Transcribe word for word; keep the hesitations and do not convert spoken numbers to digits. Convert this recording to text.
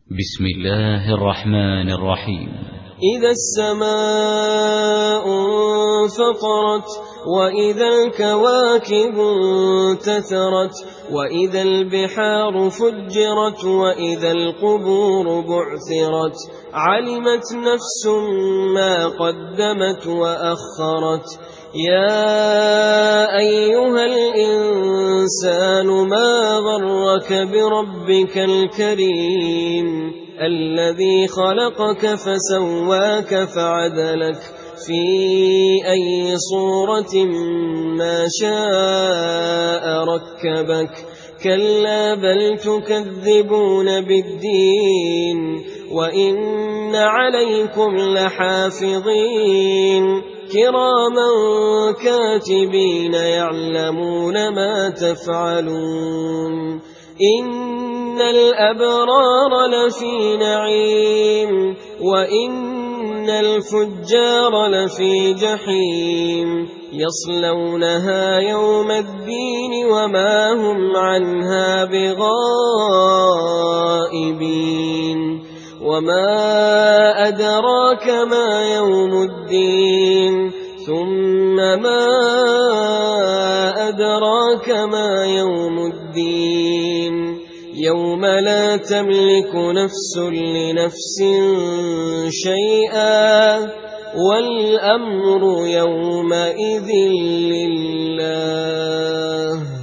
بسم الله الرحمن الرحيم. إذا السماء انفطرت وإذا الكواكب انتثرت وإذا البحار فجرت وإذا القبور بعثرت علمت نفس ما قدمت وأخرت. يا أيها الإنسان ما غرك بربك الكريم الذي خلقك فسواك فعدلك في أي صورة ما شاء ركبك. كلا بل تكذبون بالدين وإن عليكم لحافظين كراما كاتبين يعلمون ما تفعلون. إن الأبرار لفي نعيم وإن الفجار لفي جحيم يصلونها يوم الدين وما هم عنها بغائبين. وما أدراك ما يوم الدين ثم ما أدراك ما يوم الدين يوم لا تملك نفس لنفس شيئا والأمر يومئذ لله.